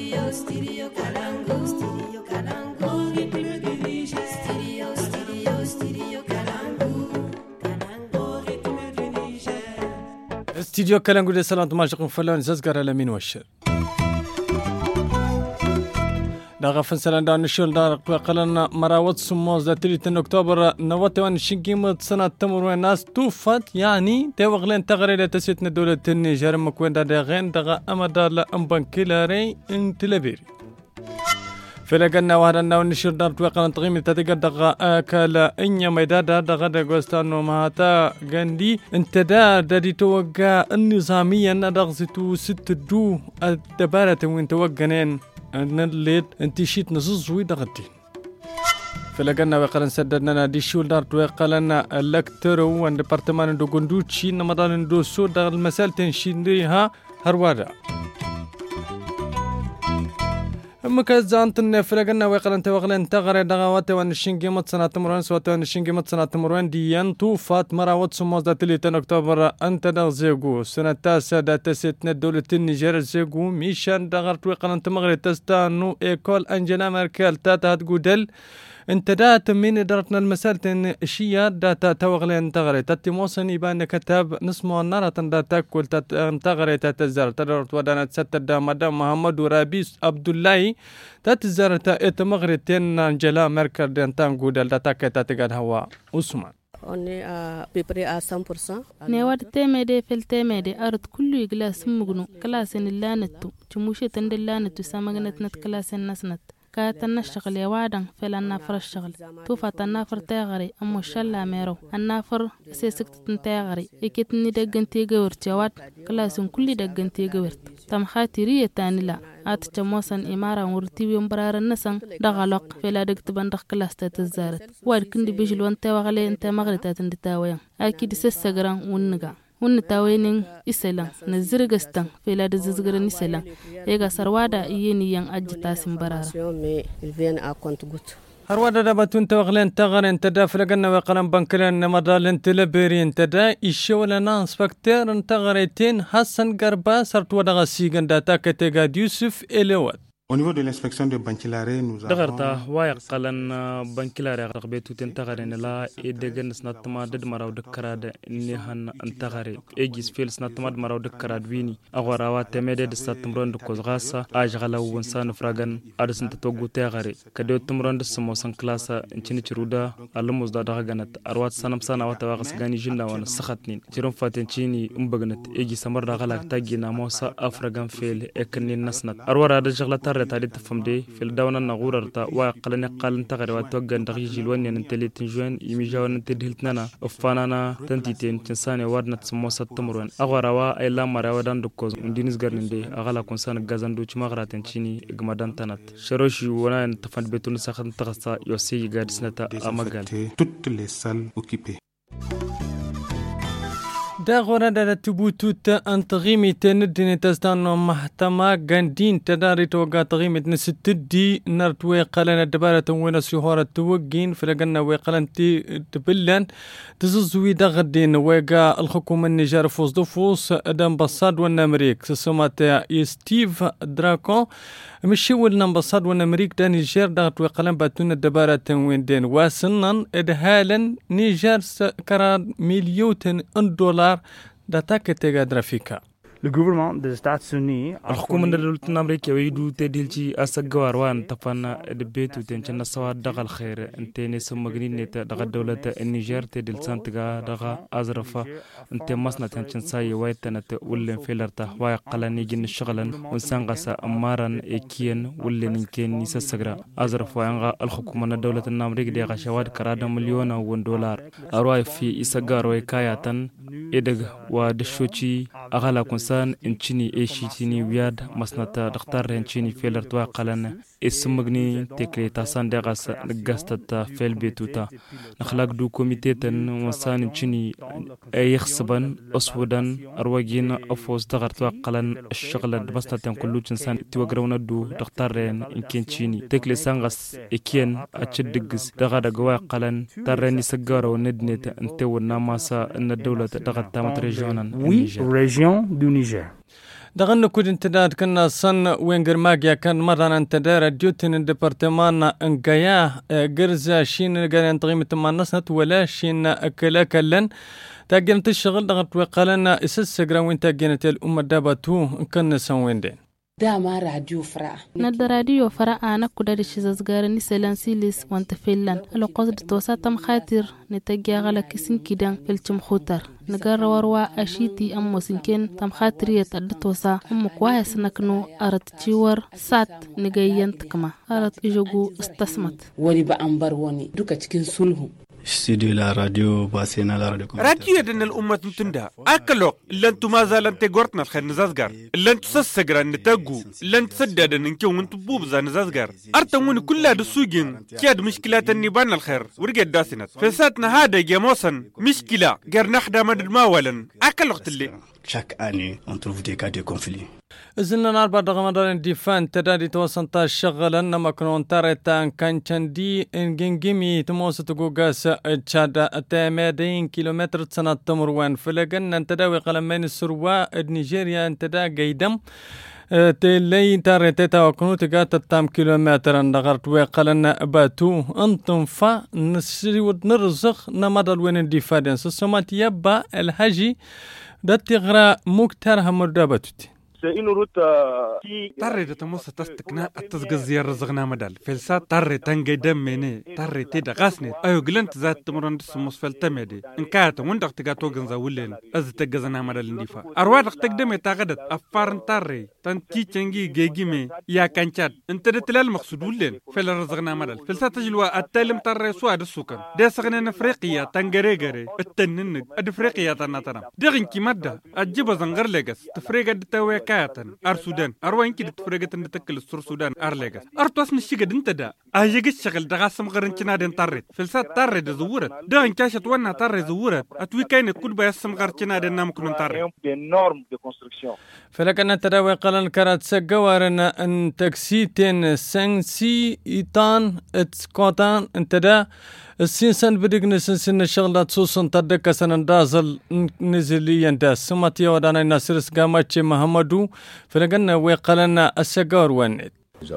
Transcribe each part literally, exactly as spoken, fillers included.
Stereo, stereo, Kalangu. Stereo, Kalangu. Ritme du Niger. Stereo, stereo, stereo, Kalangu. Kalangu, ritme du Niger. ستوديو كلام قد سلام ماجق فلان ززقر لمين وشر داغا فنسلان دان نشول دار قلنا مراوت سموز دا تلاتين اكتوبر نواتوان شنقيمة سنة تمر والناس توفت يعني توغلين تغريدة تسيتنا دولة النيجر مكوين دا داغين داغا اما دار لأمبان كيلاري انتلابيري فلقنا وهرنا ونشر دار توقعنا تغيمي تتقدق آكالا إنيا ميدادا دغا داغوستانو مهاتا غاندي انت دا دادي توقع النظاميا ندغزتو ست دو الدبارة وين توقعنين نليد انتي شيت نزوزوي دغدين فلقنا وقالن سددنا دي شول دار توقعنا اللكترو وان ديبارتمان دو غندوتشي نمدان دو سو دغ المسال تنشينيها هروادا مكازانتن فلقنا ويقلن توغلن تغري دغوات وان الشنقي متصنع تمرون سوات وان الشنقي متصنع تمرون ديان توفات مراوات سموز دا تلاتين اكتوبر انت دغ زيقو سنة تاسع دا تسيتنا دولة النيجر زيقو ميشان دغرت ويقلن تمغري تستانو ايكول انجلا ميركل تاتا هتقو دل انت دات من درتنا المسالة اشياء داتا توغلين تغري تاتي موصن يبان كتاب نسمو النارة داتا كل تغري تاتزار تدرت ودانا ستة دا مدام محمد ورابيس عبد الله تاتزار تايت مغري تين انجلا ميركل دين تانقو دل داتا كتاتقاد هوا عثمان On est à peu près à cent pour cent. نيواد تيميدي في التيميدي أرد كله يجلس مغنو كلاسين اللانتو تموشي تند اللانتو سامغنت نت كلاسين نسنت كاتنا الشغل يوادن فلا النافر الشغل توفى النافر تاغري أمو الشلا ميرو النافر سيسكت تاغري إكتني دقن تيغورت يواد كلاسين كل دقن تيغورت تم خاترية تاني لا آت جموسن إمارة ورتيبي ومبرار النسن دغلق فلا دقت بندق كلاس تتزارت واد كندي بيجلوان تاوغلي انت مغري تاتن دتاويا أكيد سيساقران ونغا ونتاوينين إسلام نزرغستان فلا دززغران إسلام يغا سروادة إيني ين أجتاسم برارة هروادا دابتون توغلين تغرين تدا فلقنا وقلن بنكلين مدالين تلبيرين تدا إشولا نانسبكتير تغريتين حسن قربا سرت ودغا سيغن داتا كتغاد يوسف إليوات. Au niveau de l'inspection de Bankilare, nous avons... دغرتا وايقلن بانكيلاري رغبيتو تنتغرين لا إدغن سنتما دد مراو دكراد نيهان انتغري إيجيس فيل سنتما دد مراو دكراد ويني أغوراوا تميدي دستمرون دكوز غاسا أجغلا ونسان فراغن أدسن تتوغو تغري كدو تمرون دسموسن كلاسا انچيني چرودا ألموز دا دغغنت أروات سانم سانا واتواغس غاني جلنا وانا سخطنين چرون فاتنچيني امبغنت إيجي سمر دغلاك تاقينا موسا أفراغن فيل إكنين نسنت أروارا دجغلتا تاريخ تفهمدي في الدولة نغوررتا وقلنا قال تغري وتوجن دقيق الوان ينتلي تنجوان يميجاون نتدهلتنا أفنانا تنتيتين تنساني وارنا تسموسا تمرون أغراوا أي لا مراودان دكوز دينيس غارندي أغلا كونسان غازاندو تشمغراتن تشيني إغمادان تنات شروشي وانا تفهمد بيتون ساخن تغسا يوسي غادسنتا أمغال toutes les salles occupées. دا غورا دا تبوتوت ان تغيمي تندين تستانو محتما غاندين تداري توقع تغيمي نستدي نرتوي قلنا دبارة وين سيهورة توقين فلقنا ويقلن تبلن تزوزوي دا غدين ويقا الحكومة النيجر فوز دفوس ادام بصاد والنمريك سسومات ستيف دراكو مشي والنبصاد والنمريك دا نيجر دا ويقلن باتون الدبارة وين دين واسنن ادهالا نيجر كراد مليون دولار داتا كتيغا درافيكا الحكومة الأمريكية ويدو تدلشي أسجوار وان تفنا دبيتو تنشنا سوا دغل خير انتني سمغني نت دغ دولة النيجر تدل سانتغا دغ أزرفا انت مسنا تنشن ساي ويتنت ولن فيلرتا ويقلني جن شغلا ونسانغسا أمارا إكين ولن يمكن يسسجرا أزرفا ينغا الحكومة الدولة الأمريكية دغ شواد كرادا مليون ون دولار أرواي في إسجار ويكاياتن إدغ ودشوشي أغلا كونسان انشيني ايشيتيني وياد مسنتا دختار انشيني فيلر توا قلنا اسمغني تكلي تاسان دغاس نغاستتا فيل بيتوتا نخلاق دو كوميتيتن وسان انشيني ايخسبن اسودن ارواجين افوز تغر توا قلن الشغل دبستن كلو انسان توغرونا دو دختارين انكنشيني تكلي سانغاس اكين اتشدغس دغا دغوا قلن ترني سغارو ندنت انتو ناماسا ان الدوله دغتا مت ريجيونن وي ريجيون دو نيجر دغن كود انتداد كنا صن وينجر ماجيا كان مرة انتدار جوتن الدبرتمان انقياه قرزة شين قال تغيمة ما نصنت ولا شين أكلا كلن تاجنت الشغل دغت وقالنا اساس سجرا وين تاجنت الأمة دابتو كنا سوين دين dama radio fara nadda radio fara ana kudari shizazgarani selansilis wanta filan alo qosd tosa tam khatir nitagiya gala kisin kidan filchim khutar nagar warwa ashiti am mosinken tam khatriyat ad tosa am kwaya sanakno arat ciwar sat nigayant kama arat ijogu istasmat wani ba an bar wani duka cikin sulhu استديو لا راديو باسينا لا راديو راديو دن الأمة تنتندا أكلوك لن تمازال لن تقورتنا الخير نزازقار لن تسسقر نتاقو لن تسدد ننكو منتبوب زا نزازقار أرتمون كلها دسوجين كياد مشكلات النبان الخير ورقيت داسنات فساتنا هذا جاموسا مشكلة غير نحدا مدد ماولا أكلوك تلي chaque année on trouve des cas de conflit. إذن ناربا دغمدان ديفان تدادي توسنتا شغلا نما كنون تاريتان كانشان دي انجنجيمي تموس تقوغاس تشادا تامدين كيلومتر سنة تمروان فلقن انتداوي قلمين السروا نيجيريا انتدا قيدم تلي تاريتتا وكنوت قات التام كيلومتر اندغرت وقلنا باتو انتم فا نسري ونرزق نمدل وين الدفادين سسمات يبا الهجي داتغرا مكتر همردابتوتي تاري تموس تستكنا التزقز زيارة زغنا مدال فلسات تاري تنجي دميني تاري تيدا غاسني ايو قلنت ذات تمرن دسموس فلتميدي انكات وندق تقاتو غنزا ولين از تقزنا مدال اندفا اروادق تقدمي تاغدت افارن تاري تنتي تنجي جيجيمي يا كانشاد انت دتلال مقصود ولين فل رزغنا مدال فلسات تجلوا التالم تاري سواد السوكن دي سغنين افريقيا تنجريغري التننك ادفريقيا تناتنا دغنكي مدى اجيب زنغر لغس تفريقا دتاوي كاتن ار سودان اروين كي تفرقت نتكل السور سودان ار لغاس ارتوس نشيغد انت دا ايجي الشغل دغاسم غرنتنا دين طريت فلسات طري دزورت دغن كاشت وانا طري زورت اتوي كاين كل بيسم غرتنا دين نام كنون طري فلكن تداوي قلن كرات سغوارن ان تاكسيتين سانسي ايتان اتسكوتان انتدا السينسان بدقنا سنسن الشغلات سوسن تدك سنن دازل نزليا داس سماتيا ودانا ناصرس قاماتشي محمدو فلقنا ويقلنا السجار وانت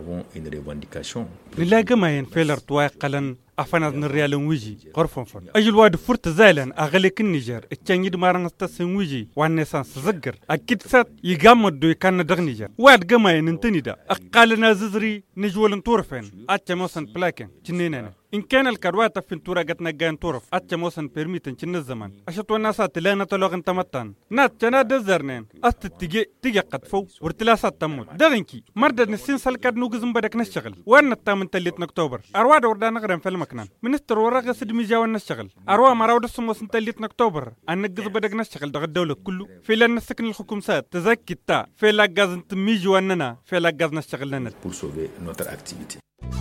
لا جماين فيلر تواي قلن أفناد نريال ويجي غرفون فن أجل واد فرت زالن أغلق النيجر التانيد مارن استسن ويجي والنسان سزقر أكيد سات يقامد دو يكان دغ نيجر واد جماين انتني دا أقالنا ززري نجول نطورفين أتموسن بلاكن جنيننا إن كان الكروات في التورة قتنا جان طرف أتموسن بيرميتن جن الزمان أشتو الناسات لا نتلوغن تمتان نات جنا دزرنين أست تيجي تيجي قطفو ورتلاسات تموت دغنكي مرد نسين سالكاد نوغزم بدك نشتغل وين نتامن تليت أكتوبر أرواد وردا نغرم في المكان منستر ورقة سدمي جاوا نشتغل أرواد مراود السموسن تليت أكتوبر أنجز بدك نشتغل دغ الدولة كله في لان نسكن الحكومات تزكي تا في لا غاز نتميجي واننا في لا غاز نشتغل لنا pour sauver notre activité.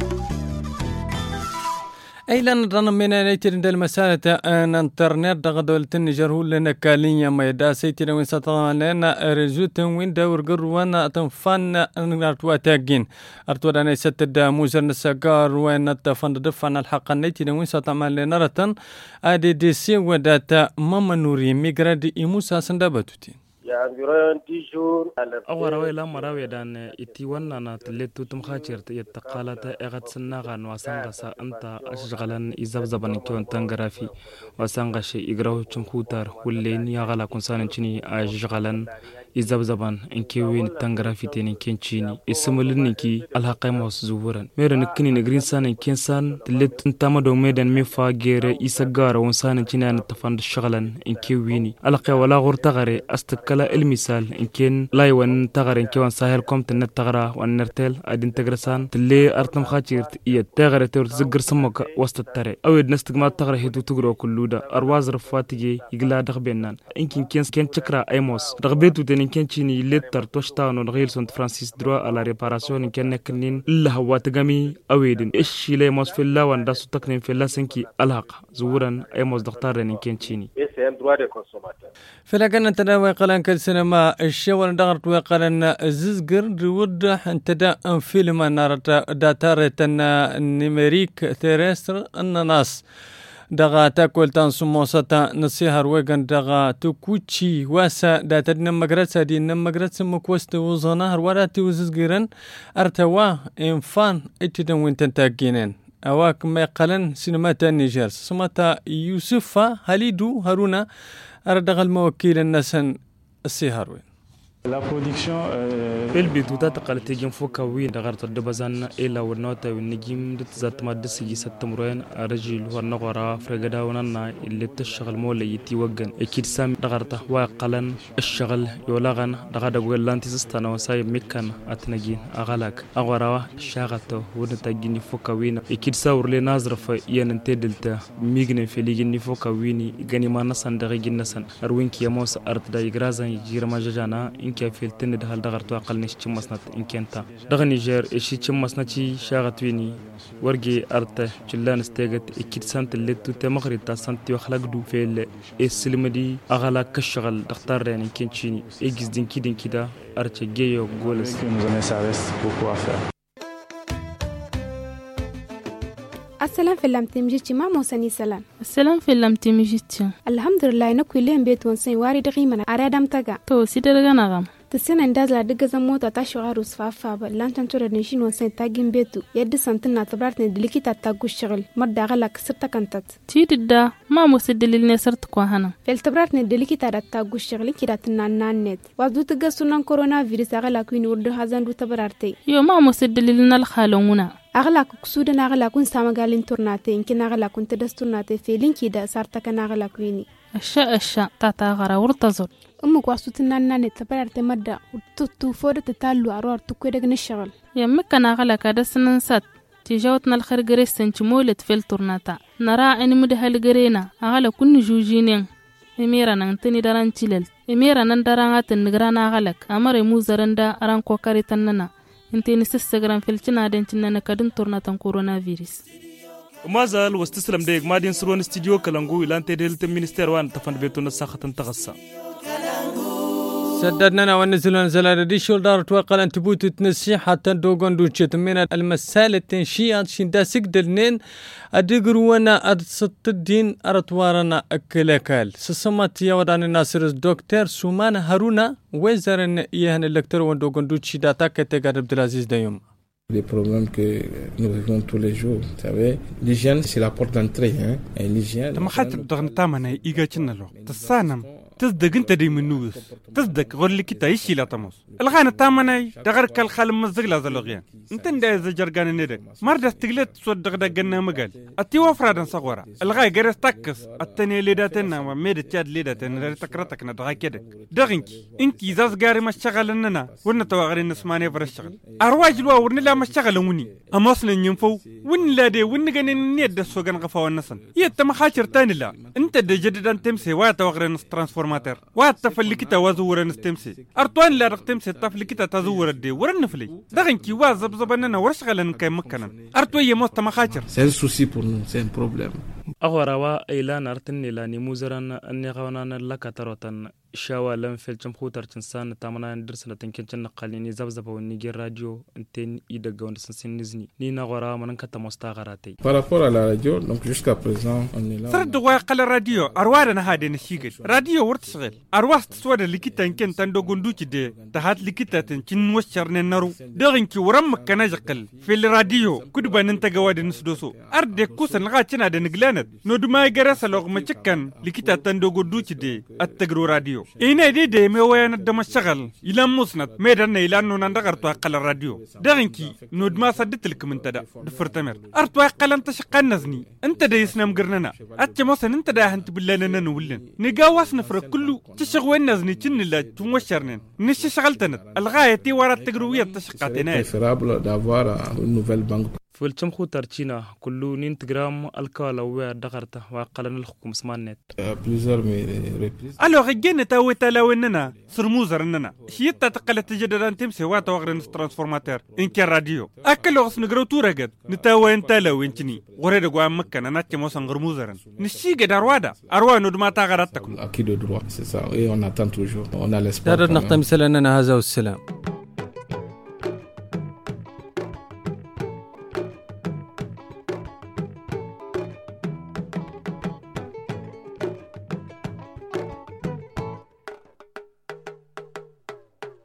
أيضاً رنا من نيتين دل مسألة أن إنترنت دغدول النيجر هو لنا كالينيا ما يدا سيتنا وين سطعنا لنا رجوت وين دور قروانا تنفن نرتوا تاجين أرتوا لنا ستة موزر نسجار وين تفن دفن الحق نيتنا وين سطعنا لنا رتن أدي دي سي وداتا ماما نوري ميجرادي إيموسا سندبتوتين أول رأي لا مراوي دان إتيوانا نتلتو تمخاتيرت يتقالت إغت سنغان وسانغسا أنت أشغلن إزابزبان كيوان تنغرافي وسانغشي إغراو تنخوتار ولين يغالا كنسان چني أشغلن إزابزبان إنكيوين تنغرافي تيني كينشيني إسمولن كي الحقيموس زوران ميرا نكني نغرين سان كينسان تلت انتامدو ميدان ميفا غير إساقار ونسان چني نتفاند شغلن إنكيويني ألقى ولا غورتغري أستقل المثال إن كان لا يوان تغر إن كان ساهل كم تنت تغرى وان نرتل أدين تغرسان تلي أرتم خاطرت إيه تغر تور زجر سمك وسط التري أو نستجمع تغر هيدو تغرى كلودا أرواز رفاتي يقلا دغبنان إن كان كان كان تكرا أيموس دغبيتو تن إن كان تشيني لتر توشتان ونغير سنت فرانسيس دروا على ريباراسيون إن كان نكنين الله هو تجمي أويدن إيش لي موس في الله وان داسو تكنين في الله سنكي الحق زورا أيموس دختار إن كان تشيني فلكن تناوي قلن كالسينما الشوال دغرت وقلن ززقر رود انتدا فيلم نارتا داتارة النمريك تيرستر الناس دغا تاكل تان سموسة نسيهر ويغن دغا تكوتشي واسا داتدنا مقرسة دي نمقرسة مكوست وزنهر ولا توززقرن ارتوا انفان اتدن وانتن تاقينين أواك ما يقلن سينمات النيجر سمتا يوسف هاليدو هارونا أردغ الموكيل النسن السيهاروين البيدوتا تقال تيجين فوكا وين دغرت الدبزان إلا ورنوتا والنجيم دتزات مادس يجي ستمرين رجل ورنغورا فرقدا ونانا اللي تشغل مولى يتيوغن اكيد سام دغرتا واقلن الشغل يولاغن دغدا غولانتي سستانا وساي ميكان اتنجين اغلاك اغورا شاغتو ونتاجيني فوكا وين اكيد ساور لي نازرف يننتي دلتا ميغن في ليجيني فوكا ويني غني ما نسان دغيجين نسان اروينك يموس ارت دا يغرازان جيرما جاجانا كيف التند هال دغرت واقل نش تشمسنت إن كنتا دغ نيجر إشي تشمسنتي شاغتويني ورجي أرته جلان استيجت إكيد سنت اللي تتمغري تا سنتي وخلق دو في السلمدي أغلى كشغل دختار يعني كنشيني إجز دين كيدين كده أرتي جيو جولس السلام في اللام تمجيتي ما موسني سلام السلام في اللام تمجيتي الحمد لله نكوي لين بيت ونسين واري دغيمنا أرادم تجا تو سيدرغا نغم تسنى اندازلا دغ زموتا تاشو عروس فافا لانتن تور نشين ونسين تاجين بيتو يد سنتنا تبرتني دليكيتا تاغو شغل مد غلك سرتا كنتت تيددا ما مسدلل نسرت كو هنا فل تبرتني دليكيتا تاغو شغل كيدا تنانانت وادو تغسونن كورونا فيروس غلا كوين ورد هازان دو تبرارتي يو ما مسدلل الخالونا أغلق كسودنا أغلق كن سامعالين تورناتي إنكن أغلق كن تدستورناتي فيلين كيدا صارتك أغلق كويني أشياء أشياء تاتا غرا ورتزر أمك واسوتنا ناني تبررت مدة وتتو فورة تتالو أروار تكويدك نشغل يمك أنا أغلق هذا سننسات تجاوتنا الخير جريسن تمولت في التورناتا نرى أن مده الجرينا أغلق كن جوجينين إميرا ننتني داران تيلل إميرا نندرانات النجرانا أغلق أمر موزرندا أران كوكاري تننا انتي نسستغرام فيلتنا دنتنا نكادن تورناتان كورونا فيروس ما زال واستسلم ديك مادين سرون استديو كلانغو لانتي ديلت المينستير وان تفن بيتونا ساخه تغصى سددنا ونزلنا زلال دي شولدار توقع أن تبوت تنسي حتى دوغون دوتشت من المسالة تنشيات شندا سجدلنين أدقروانا أدست الدين أرتوارنا أكلاكال سسمت يودان الناصر الدكتور سومان هارونا وزارن يهن الدكتور وندوغون دوتشي داتا كتغار عبدالعزيز دايوم. Les problèmes que nous vivons tous les jours, vous savez, l'hygiène c'est la porte d'entrée, hein. Et l'hygiène. تم خاطر دغنتامنا إيجاتنا له تسانم تصدق أنت دي من نوس تصدق غير لك تعيش لا تموس الغانا تامناي دغر كالخال مزغلا زلوغيان انت نداي زجرغان ندك مرد استغلت صدق دغنا مقال اتي وفرادن صغورا الغاي غير تاكس اتني ليداتنا ما ميد تشاد ليداتنا تكرتك ندغا كدك دغنكي انكي زاز غاري ما شغلننا ون توغري نسماني برشغل ارواج لو ورن لا ما شغلوني اموسن ينفو ون لا دي ون غن نيد سوغن غفاو النسن يتم خاطر تاني لا انت دجددان تمسي وا توغري نس ترانسفورماتر وا تفلكتا وزور نستمسي ارتوان لا رقتمسي تفلكتا تزور دي ورن فلي دغنكي وا زبزبننا ورشغلن كاي مكنن ارتوي موست ما خاطر c'est un souci pour nous c'est un problème أغواروا إيلان أرتني لاني موزران أني غونان لك تروتن شاوالن في الجمهور تنسان تامنا ندرس لتنكن نقاليني زبزب ونيجر راديو انتين يدغون سنسن نزني نينا غورا منن كتا مستغراتي par rapport à la radio donc jusqu'à présent on est là سرد واقل الراديو أروارنا هذا نشيغل راديو ورتشغل أرواس تسود لكيتا إنكن تندو غندوكي دي تهات لكيتا تنكن وشرن النارو دغنكي ورم كناجقل في الراديو كدبا ننتقى واد نسدوسو أرد كوسن غاتنا دي نقلانت نودو ما يغرس لغ مچكن لكيتا تندو غندوكي دي التقرو راديو إينا دي دي ميوين الدم الشغل إلا موسنت ميدان إيلانو نندغرتو أقل الراديو دغنكي نود ما صدت لكم انت دا دفرتمر أرتو أقل انت شقان نزني انت دا يسنام قرننا أتش موسن انت دا هنت بلاننا نولن نقاواس نفر كلو تشغوين نزني چن الله تموشرنين نشي شغلتنا الغاية تي وارا التقروية تشقاتنا préférable d'avoir une nouvelle banque فلتم خو ترچينا كلو نين تجرام الكالا ويا دغرته وقلن الحكم سمانت plusieurs reprises الو غجن تاوي تلاويننا سرموزرننا شيتا تقلت تجددان تمسي وات وغرن ترانسفورماتور انك راديو اكلو غس نغرو تورغد نتاوين تلاوينتني غريد غوا مكن انا تموسن غرموزرن نشي غداروادا اروا نود ما تاغراتكم acquis de droit c'est ça et on attend toujours on a l'espoir دار نختم سلامنا هذا والسلام